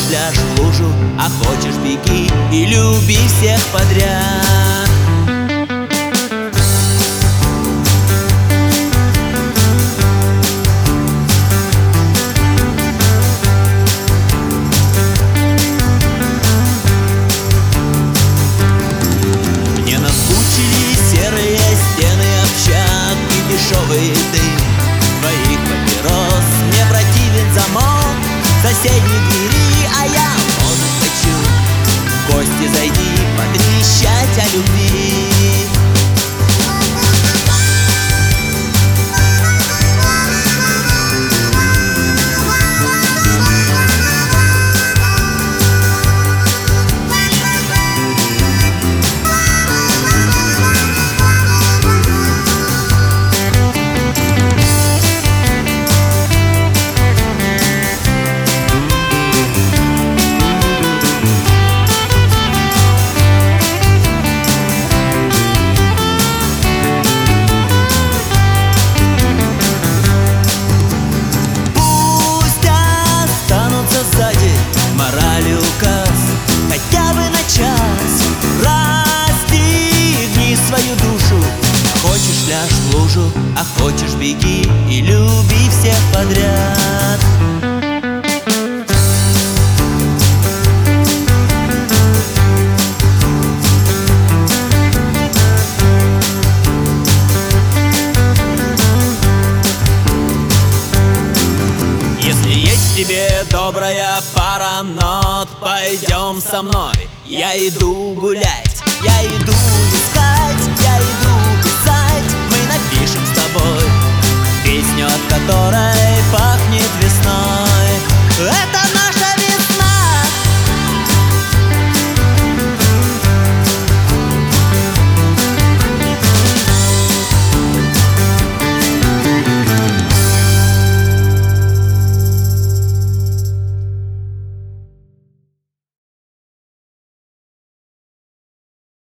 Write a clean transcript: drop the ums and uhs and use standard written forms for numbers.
пляж в лужу, а хочешь беги и люби всех подряд. Мне наскучили серые стены общак и дешевый дым твоих папирос. Мне противен замок соседней двери, а я вон хочу в гости зайди, потрещать о любви. Хочешь пляж в лужу, а хочешь беги и люби всех подряд. Если есть в тебе добрая пара нот, пойдем со мной. Я иду гулять, я иду искать, я иду писать. Мы напишем с тобой песню, от которой пахнет весной. Это